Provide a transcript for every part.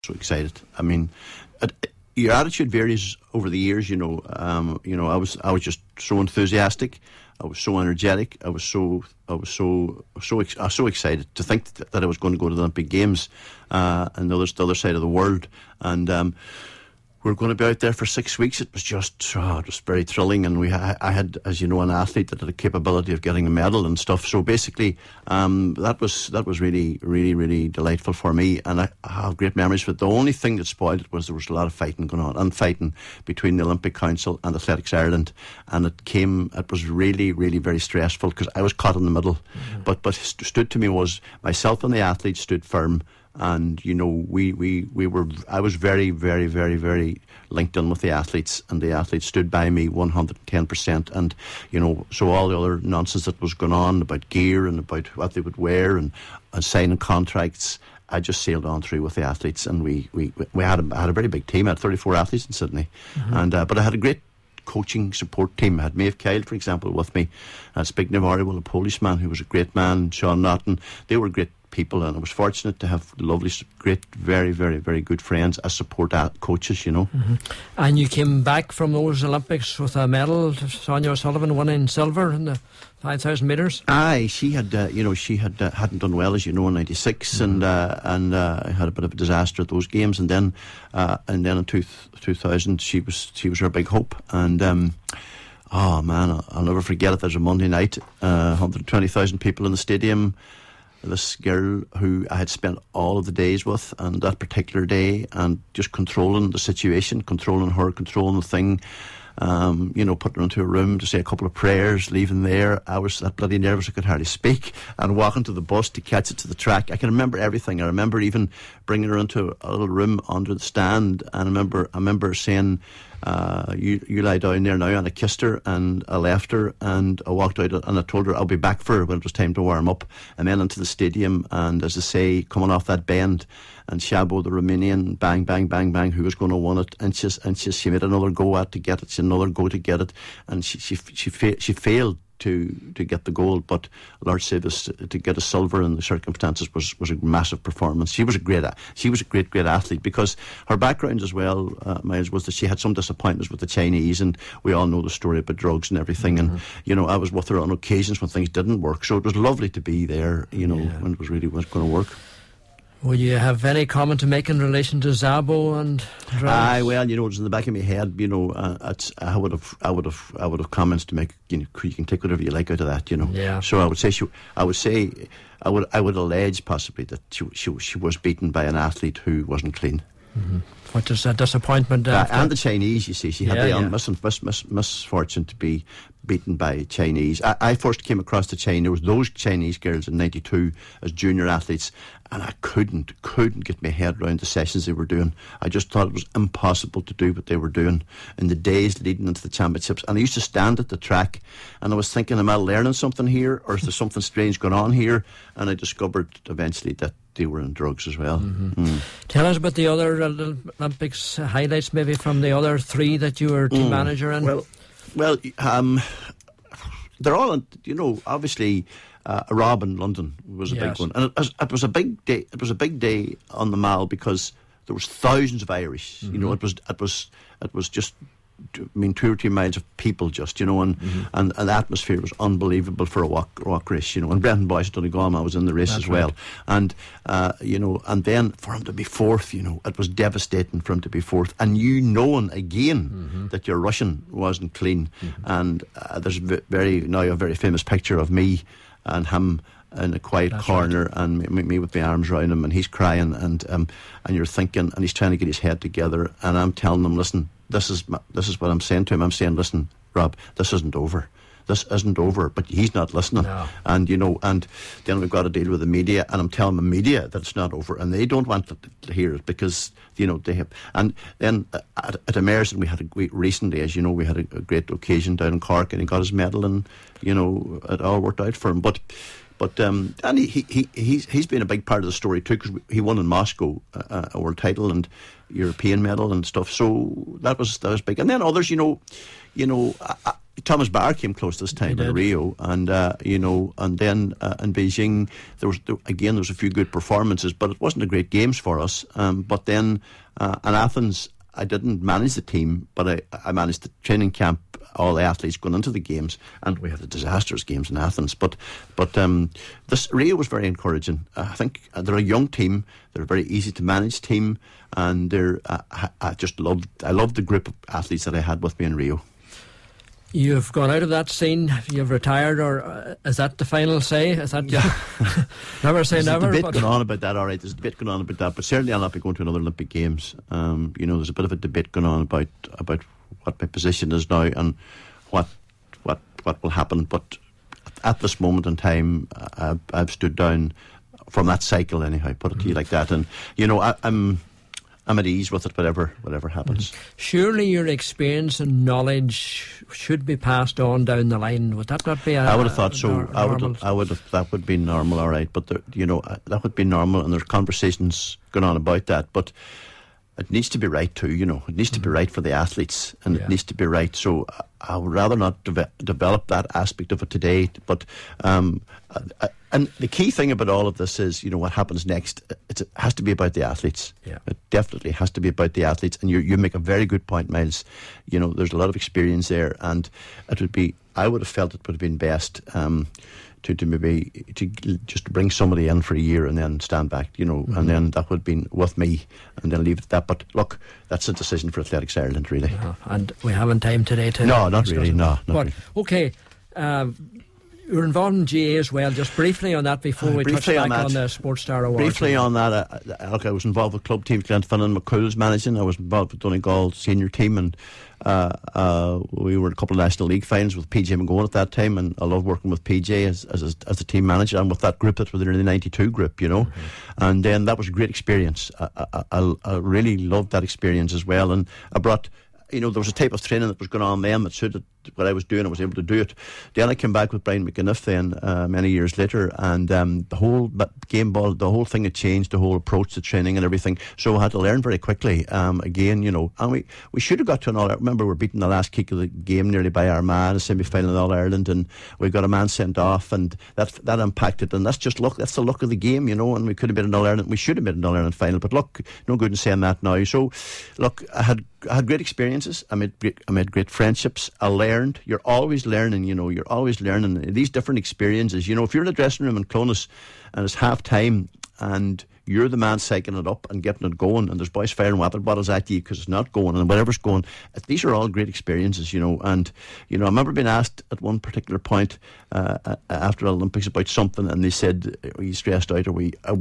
so excited. I mean, your attitude varies over the years. I was just so enthusiastic. I was so energetic. I was so excited to think that I was going to go to the Olympic Games, and the other side of the world, and. We were going to be out there for 6 weeks. It was just, it was very thrilling. And I had, as you know, an athlete that had a capability of getting a medal and stuff. So basically, that was really, really, really delightful for me. And I have great memories of it. The only thing that spoiled it was there was a lot of fighting going on, and fighting between the Olympic Council and Athletics Ireland. And it was really, really very stressful because I was caught in the middle. Mm-hmm. But stood to me was myself and the athletes stood firm. And I was very, very, very, very linked in with the athletes, and the athletes stood by me 110%. And so all the other nonsense that was going on about gear and about what they would wear and signing contracts, I just sailed on through with the athletes, and we had a very big team. I had 34 athletes in Sydney, mm-hmm. and but I had a great coaching support team. I had Maeve Kyle, for example, with me. I had Zbigniew Ariel, a Polish man who was a great man, Sean Naughton. They were great people, and I was fortunate to have lovely, great, very, very, very good friends as support coaches, Mm-hmm. And you came back from those Olympics with a medal. Sonia O'Sullivan winning silver in the 5,000 metres. Aye, she had, hadn't done well, as you know, in '96, mm-hmm. and had a bit of a disaster at those games, and then in 2000 she was her big hope, and. Oh man, I'll never forget it. There's a Monday night, 120,000 people in the stadium. This girl who I had spent all of the days with, and that particular day, and just controlling the situation, controlling her, controlling the thing, putting her into a room to say a couple of prayers, leaving there. I was that bloody nervous I could hardly speak, and walking to the bus to catch it to the track. I can remember everything. I remember even bringing her into a little room under the stand, and I remember saying, you lie down there now, and I kissed her and I left her and I walked out and I told her I'll be back for her when it was time to warm up, and then into the stadium, and as I say, coming off that bend, and Szabo, the Romanian, bang, bang, bang, bang, who was going to win it, and she made another go at to get it, another go to get it, and she failed to get the gold, but Lord save us, to get a silver in the circumstances was a massive performance. She was a great athlete, because her background as well, Miles, was that she had some disappointments with the Chinese, and we all know the story about drugs and everything, mm-hmm. and I was with her on occasions when things didn't work, so it was lovely to be there, when it was really going to work. Will you have any comment to make in relation to Szabo and drugs? Aye, well, it's in the back of my head. I would have comments to make. You can take whatever you like out of that. Yeah. So I would allege possibly that she was beaten by an athlete who wasn't clean. Mm-hmm. Which is a disappointment. And the Chinese, you see, she had the misfortune to be beaten by Chinese. I first came across there was those Chinese girls in '92 as junior athletes, and I couldn't get my head around the sessions they were doing. I just thought it was impossible to do what they were doing in the days leading into the championships. And I used to stand at the track, and I was thinking, am I learning something here, or is there something strange going on here? And I discovered eventually that they were in drugs as well. Mm-hmm. Mm. Tell us about the other Olympics highlights, maybe from the other three that you were team manager in. Well, they're all, obviously. Rob in London was a big one, and it was a big day. It was a big day on the Mall because there was thousands of Irish. Mm-hmm. It was just, 2 or 3 miles of people, mm-hmm. and the atmosphere was unbelievable for a walk race, and Brendan Boyce of Donegal was in the race. That's as well, right. And then for him to be fourth, it was devastating for him to be fourth, and knowing again mm-hmm. that your Russian wasn't clean, mm-hmm. and there's a very famous picture of me and him in a quiet That's corner, right. and me with my arms around him, and he's crying, and you're thinking, and he's trying to get his head together, and I'm telling him, listen, this is what I'm saying to him. I'm saying, listen, Rob, this isn't over. This isn't over, but he's not listening. No. And and then we've got to deal with the media, and I'm telling the media that it's not over, and they don't want to hear it because they have. And then at Emerson recently, as you know, we had a great occasion down in Cork, and he got his medal, and it all worked out for him. But and he's been a big part of the story too, because he won in Moscow a world title and European medal and stuff. So that was big. And then others, Thomas Barr came close this time in Rio, and and then in Beijing there was a few good performances, but it wasn't a great games for us. But then in Athens, I didn't manage the team, but I managed the training camp, all the athletes going into the games, and we had the disastrous games in Athens. But this Rio was very encouraging. I think they're a young team, they're a very easy to manage team, and I loved the group of athletes that I had with me in Rio. You've gone out of that scene, you've retired, or is that the final say? Is that never say never? There's a debate going on about that, all right. There's a debate going on about that, but certainly I'll not be going to another Olympic Games. There's a bit of a debate going on about what my position is now and what will happen. But at this moment in time, I've stood down from that cycle anyhow. Put it to you like that, and I'm at ease with it, whatever happens. Surely your experience and knowledge should be passed on down the line. Would that not be? I would have thought so. That would be normal, all right. But that would be normal, and there's conversations going on about that. But it needs to be right too. It needs to be right for the athletes, and it needs to be right. So I would rather not develop that aspect of it today. But and the key thing about all of this is, what happens next. It has to be about the athletes. Yeah. It definitely has to be about the athletes. And you make a very good point, Miles. There's a lot of experience there, and I would have felt it would have been best to maybe just bring somebody in for a year and then stand back, and then that would have been with me, and then leave it at that. But look, that's a decision for Athletics Ireland, really. And we haven't time today to. No, not really. No, not really. Okay. You're involved in GA as well. Just briefly on that before we touch back on the Sports Star Awards. Briefly on that, I was involved with club teams. Glenfinnan McCool's managing. I was involved with Donegal senior team, and we were in a couple of National League finals with PJ McGowan at that time, and I loved working with PJ as a team manager, and with that group that was in the 92 group, and then that was a great experience. I really loved that experience as well, and I brought. There was a type of training that was going on then that suited what I was doing. I was able to do it. Then I came back with Brian McGinniff then many years later, and the whole game ball, the whole thing had changed, the whole approach to training and everything. So I had to learn very quickly again, and we should have got to an All-Ireland. Remember, we were beating the last kick of the game nearly by Armagh in the semi-final of All-Ireland, and we got a man sent off, and that impacted. And that's the luck of the game, and we could have been an All-Ireland. We should have been an All-Ireland final, but look, no good in saying that now. So look, I had great experiences. I made great friendships. I learned. You're always learning, you're always learning these different experiences. If you're in the dressing room in Clones and it's half time and you're the man psyching it up and getting it going, and there's boys firing water bottles at you because it's not going, and whatever's going, these are all great experiences, and I remember being asked at one particular point after the Olympics about something, and they said, were you stressed out,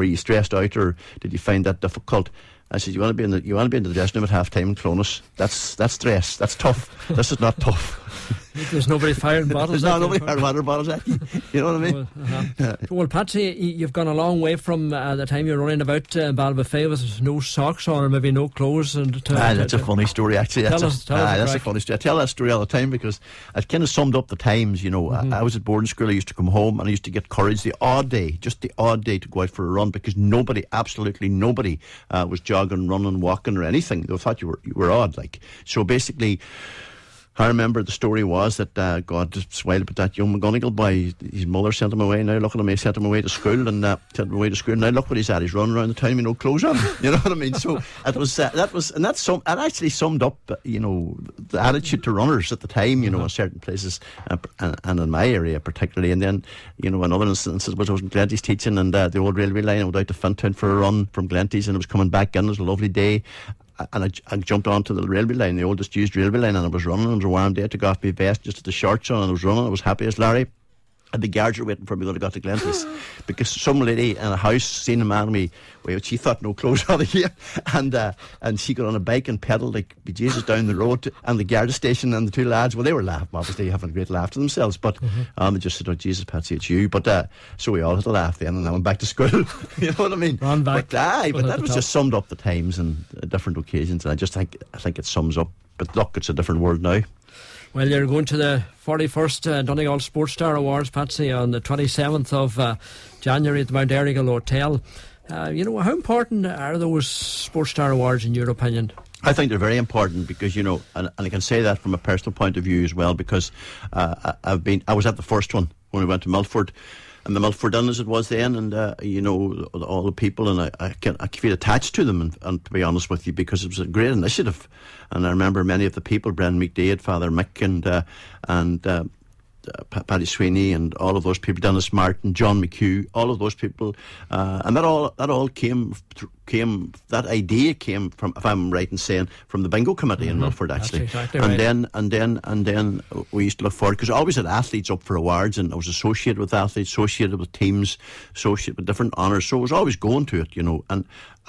or did you find that difficult? I said, you want to be in the dressing room at half time in Clones. That's stress. That's tough. This is not tough. There's nobody firing bottles. There's nobody firing water bottles at you. You know what I mean? Well, Patsy, you've gone a long way from the time you were running about Ballybofey with no socks on or maybe no clothes. That's a funny story, actually. That's a funny story. I tell that story all the time because it kind of summed up the times. I was at boarding school. I used to come home and I used to get courage the odd day to go out for a run, because absolutely nobody was jogging, running, walking or anything. They thought you were odd. So basically, I remember the story was that God just wild about that young McGonigal boy. His mother sent him away. Now look at him, he sent him away to school, and Now look what he's at. He's running around the town with no clothes on. You know what I mean? So that actually summed up the attitude to runners at the time. In certain places and in my area particularly. And then in other instances, I was in Glenties teaching, and the old railway line. I went out to Fintown for a run from Glenties, and I was coming back in. It was a lovely day. And I jumped onto the railway line, the oldest used railway line, and I was running. It was a warm day. I took off my vest, just at the shorts on, and I was running. I was happy as Larry. And the guards were waiting for me when I got to Glenties, because some lady in a house seen a man with she thought no clothes on here, and she got on a bike and pedalled like Jesus down the road, and the guard station, and the two lads, well, they were laughing, obviously having a great laugh to themselves, but they just said, "Oh Jesus, Patsy, it's you." But so we all had a laugh then, and I went back to school. You know what I mean? Run back. But that was just summed up the times and different occasions, and I think it sums up. But look, it's a different world now. Well, you're going to the 41st Donegal Sports Star Awards, Patsy, on the 27th of January at the Mount Errigal Hotel. How important are those Sports Star Awards in your opinion? I think they're very important because, and I can say that from a personal point of view as well, because I was at the first one when we went to Milford, and the Milford Inn as it was then, and all the people, and I feel attached to them, and to be honest with you, because it was a great initiative. And I remember many of the people, Brendan McDade, Father Mick, and Paddy Sweeney, and all of those people, Dennis Martin, John McHugh, all of those people, and that all came. That idea came from, if I'm right in saying, from the bingo committee in Milford, actually. That's exactly and right. then we used to look forward, because I always had athletes up for awards, and I was associated with athletes, associated with teams, associated with different honours, so I was always going to it, and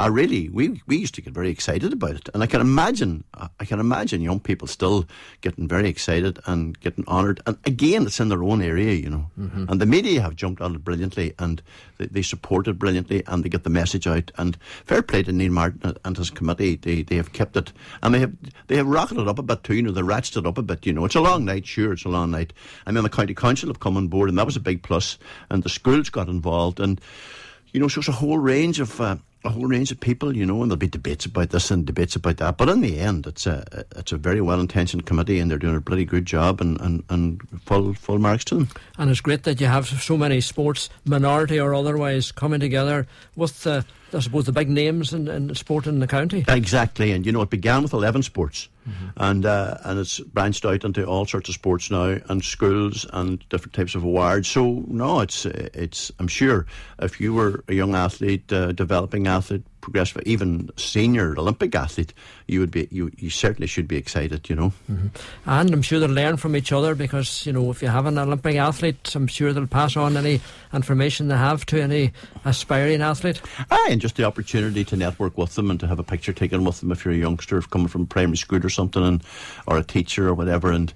we used to get very excited about it, and I can imagine young people still getting very excited and getting honoured, and again, it's in their own area, and the media have jumped on it brilliantly, and they support it brilliantly, and they get the message out, and fair play to Neil Martin and his committee. They have kept it, and they have rocketed it up a bit too. They ratcheted it up a bit. It's a long night, sure, it's a long night. And then the county council have come on board, and that was a big plus. And the schools got involved, and so it's a whole range of people, and there'll be debates about this and debates about that. But in the end, it's a very well-intentioned committee, and they're doing a bloody good job, and full marks to them. And it's great that you have so many sports, minority or otherwise, coming together with I suppose the big names in sport in the county. Exactly, and it began with 11 sports, and it's branched out into all sorts of sports now, and schools and different types of awards. So no, it's I'm sure if you were a young athlete, developing athlete, progressive, even senior Olympic athlete, you certainly should be excited, And I'm sure they'll learn from each other, because if you have an Olympic athlete, I'm sure they'll pass on any information they have to any aspiring athlete. And just the opportunity to network with them and to have a picture taken with them if you're a youngster coming from primary school or something, or a teacher or whatever, and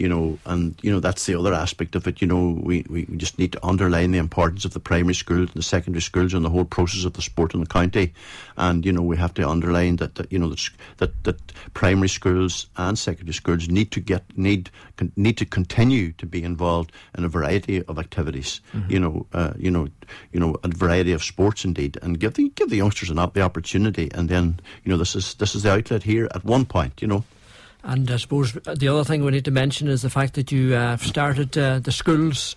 that's the other aspect of it. We just need to underline the importance of the primary schools and the secondary schools and the whole process of the sport in the county. And we have to underline that primary schools and secondary schools need to continue to be involved in a variety of activities, a variety of sports indeed, and give the youngsters the opportunity. And then this is the outlet here at one point. And I suppose the other thing we need to mention is the fact that you started the schools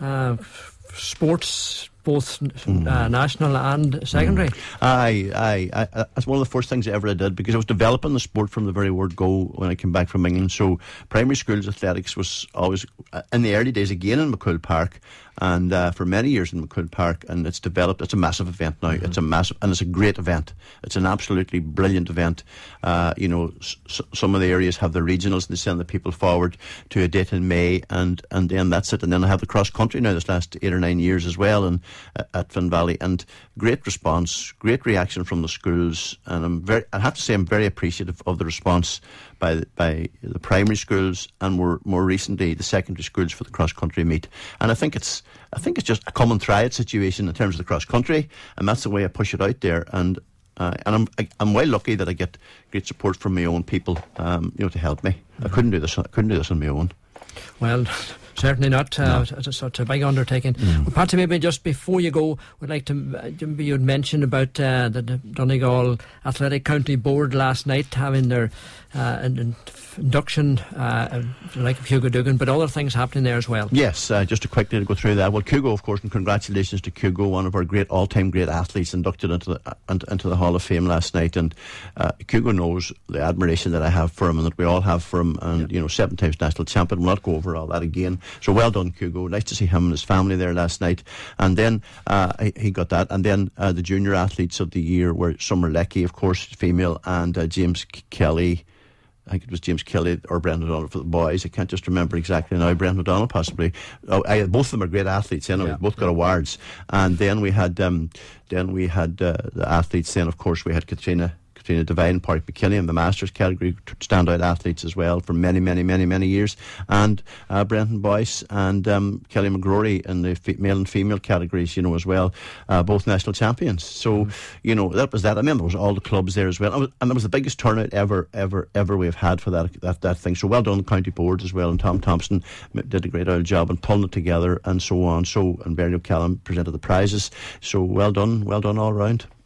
sports, both national and secondary. Aye. That's one of the first things I ever did, because I was developing the sport from the very word go when I came back from England. So primary schools athletics was always, in the early days, again in McCool Park, and for many years in McCool Park, and it's developed. It's a massive event now. It's a massive, and it's a great event. It's an absolutely brilliant event. Some of the areas have the regionals, and they send the people forward to a date in May, and then that's it. And then I have the cross country now this last 8 or 9 years as well, and at Finn Valley, and great response, great reaction from the schools, and I have to say I'm very appreciative of the response by the primary schools, and more recently the secondary schools for the cross country meet. And I think it's just a common triad situation in terms of the cross country, and that's the way I push it out there. And I'm well lucky that I get great support from my own people, to help me. I couldn't do this on my own. Well, certainly not. It's such a big undertaking. Well, Patsy, maybe just before you go, we'd like to, maybe you'd mention about the Donegal Athletic County Board last night having their induction, like Hugo Dugan, but other things happening there as well. Yes, just to quickly go through that. Well, Hugo, of course, and congratulations to Hugo, one of our all-time great athletes, inducted into the Hall of Fame last night. And Hugo knows the admiration that I have for him and that we all have for him, and 7 times national champion. We'll not go over all that again. So well done, Hugo. Nice to see him and his family there last night. And then he got that. And then the junior athletes of the year were Summer Leckie, of course, female, and James Kelly. I think it was James Kelly or Brendan O'Donnell for the boys. I can't just remember exactly now. Brendan O'Donnell possibly. Both of them are great athletes. Anyway, both got awards. And then we had the athletes. Then of course we had Katrina Katrina Devine, Pádraig McKinney in the Masters category, standout athletes as well for many, many, many, many years, and Brenton Boyce and Kelly McGrory in the male and female categories, as well, both national champions. So, that was that. I remember there was all the clubs there as well, and it was the biggest turnout ever we've had for that thing. So well done, county boards as well, and Tom Thompson did a great old job in pulling it together and so on. And Bernie O'Callaghan presented the prizes. So well done all round.